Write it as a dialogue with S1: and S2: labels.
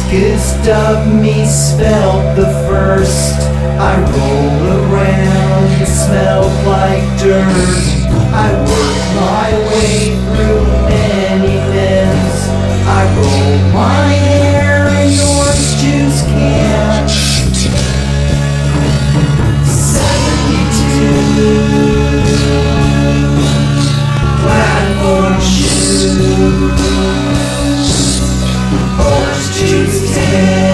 S1: Weakest of me felt the first. I roll around and smelled like dirt. I worked my way through many men. I rolled my hair in orange juice cans. 72 platform shoes, orange juice cans.